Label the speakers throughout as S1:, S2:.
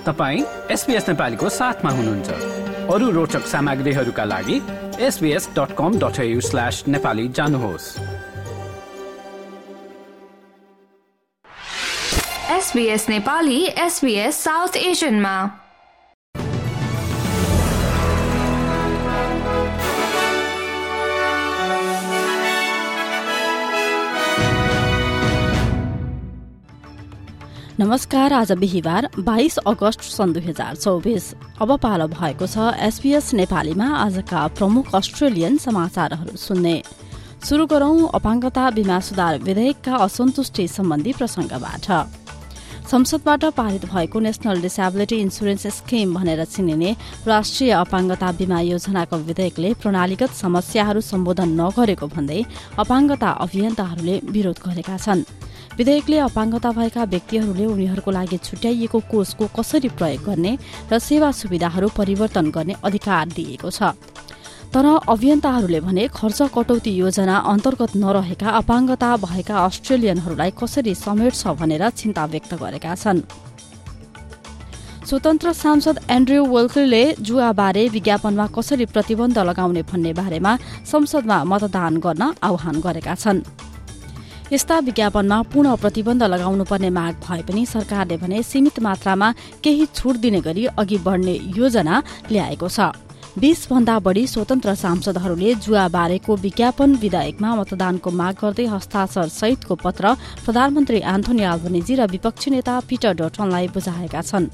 S1: तपाईं SBS नेपालीको साथमा हुनुहुन्छ। अरू रोचक सामग्रीहरूका लागि sbs.com.au/nepali जानुहोस्।
S2: SBS नेपाली SBS साउथ एशियनमा।
S3: नमस्कार, आज बिहीबार 22 अगस्त सन् 2024। अब पालो भएको छ SBS नेपालीमा आजका प्रमुख अस्ट्रेलियन समाचारहरू सुन्ने। सुरु गरौं अपाङ्गता बीमा सुधार विधेयकका असन्तुष्टि सम्बन्धी प्रसंगबाट। संसदबाट पारित भएको नेशनल डिसेबिलिटी इन्सुरेन्स स्किम भनेर चिनिने राष्ट्रिय अपाङ्गता बीमा योजनाको विधेयकले प्रणालीगत समस्याहरू सम्बोधन नगरेको भन्दै अपाङ्गता अभियन्ताहरूले विरोध गरेका छन्। विधेयकले अपाङ्गता भएका व्यक्तिहरूले उनीहरूको लागि छुट्याइएको कोषको कसरी प्रयोग गर्ने र सेवा सुविधाहरू परिवर्तन गर्ने अधिकार दिएको छ। तर अभियन्ताहरूले भने खर्च कटौती योजना अन्तर्गत नरहेका अपाङ्गता भएका अस्ट्रेलियनहरूलाई कसरी समेट्छ भनेर चिन्ता व्यक्त गरेका छन्। स्वतन्त्र सांसद एन्ड्रयू वेल्करले जुवाबारे विज्ञापनमा कसरी प्रतिबन्ध लगाउने भन्ने बारेमा संसदमा मतदान गर्न आह्वान गरेका छन्। यस्ता विज्ञापनमा पूर्ण प्रतिबन्ध लगाउनुपर्ने माग भए पनि सरकारले भने सीमित मात्रामा केही छुट दिने गरी अघि बढ्ने योजना ल्याएको छ। 20 भन्दा बढी स्वतन्त्र सांसदहरूले जुवाबारेको विज्ञापन विधेयकमा मतदानको माग गर्दै हस्ताक्षर सहितको पत्र प्रधानमन्त्री एन्थोनी अल्बनेजी र विपक्षी नेता पिटर डटनलाई बुझाएका छन्।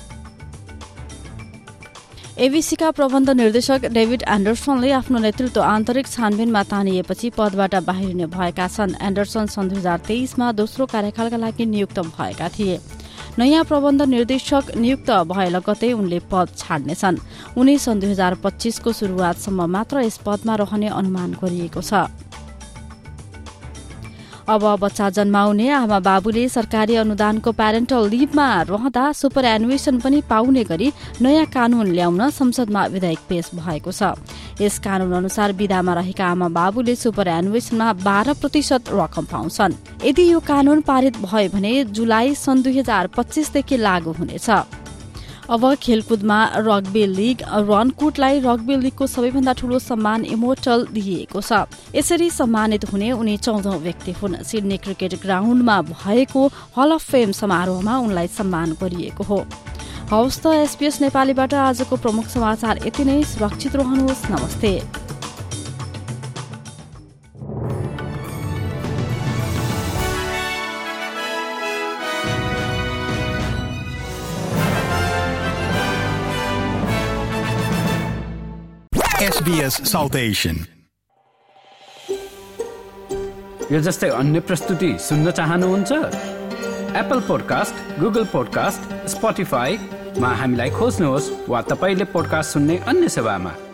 S3: एबीसीका प्रबन्ध निर्देशक डेभिड एन्डरसनले आफ्नो नेतृत्व आन्तरिक छानबिनमा तानिएपछि पदबाट बाहिरिने भएका छन्। एन्डरसन सन् 2023मा दोस्रो कार्यकालका लागि नियुक्त भएका थिए। नयाँ प्रबन्ध निर्देशक नियुक्त भए लगतै उनले पद छाड्नेछन्। उनी सन् 2025को सुरुवातसम्म मात्र यस पदमा रहने अनुमान गरिएको छ। अब बच्चा जन्माउने आमा बाबुले सरकारी अनुदानको प्यारेन्टल लिभमा रहँदा सुपर एनुएसन पनि पाउने गरी नयाँ कानून ल्याउन संसदमा विधेयक पेश भएको छ। यस कानून अनुसार विधामा रहेका आमा बाबुले सुपर एनुएसनमा 12% रकम पाउँछन्। यदि यो कानून पारित भयो भने जुलाई सन् 2025देखि लागू हुनेछ। अब खेलकुदमा रग्बी लीग रनकोटलाई रग्बी लीगको सबैभन्दा ठूलो सम्मान इमोर्टल दिइएको छ। यसरी सम्मानित हुने उनी 14औं व्यक्ति हुन्। सिडनी क्रिकेट ग्राउन्डमा भएको हल अफ फेम समारोहमा उनलाई सम्मान गरिएको हो। हवस् त SBS नेपालीबाट आजको प्रमुख समाचार यति नै। सुरक्षित रहनुहोस्। नमस्ते।
S4: SBS South Asian।
S1: यो जस्तै अन्य प्रस्तुति सुन्न चाहनुहुन्छ? एप्पल पोडकास्ट, गुगल पोडकास्ट, स्पोटिफाईमा हामीलाई खोज्नुहोस् वा तपाईले पोडकास्ट सुन्ने अन्य सेवामा।